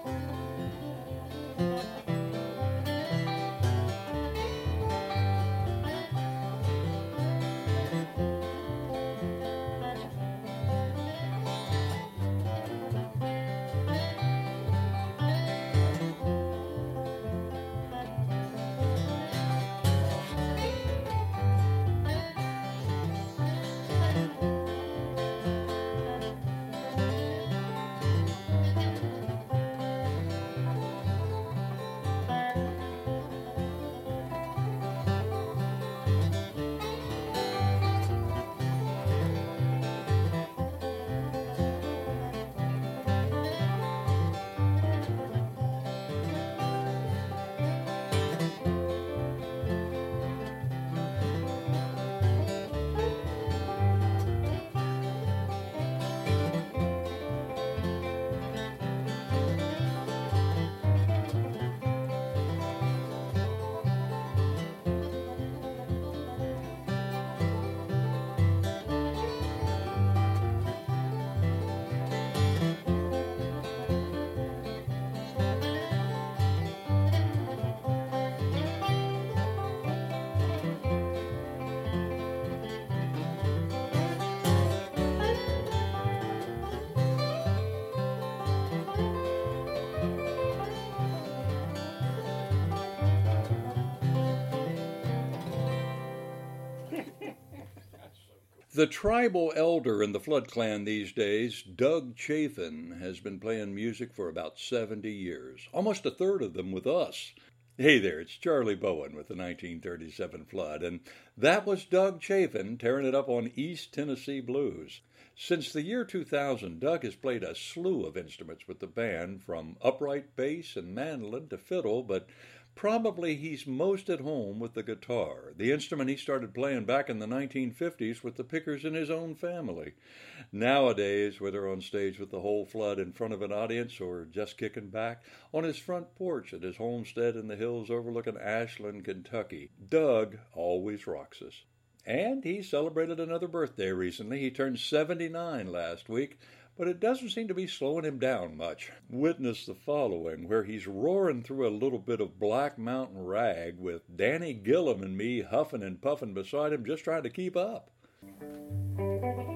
The tribal elder in the Flood Clan these days, Doug Chafin, has been playing music for about 70 years, almost a third of them with us. Hey there, it's Charlie Bowen with the 1937 Flood, and that was Doug Chafin tearing it up on East Tennessee Blues. Since the year 2000, Doug has played a slew of instruments with the band, from upright bass and mandolin to fiddle, but probably he's most at home with the guitar, the instrument he started playing back in the 1950s with the pickers in his own family. Nowadays, whether on stage with the whole Flood in front of an audience or just kicking back on his front porch at his homestead in the hills overlooking Ashland, Kentucky, Doug always rocks us. And he celebrated another birthday recently. He turned 79 last week, but it doesn't seem to be slowing him down much. Witness the following, where he's roaring through a little bit of Black Mountain Rag with Danny Gillum and me huffing and puffing beside him, just trying to keep up.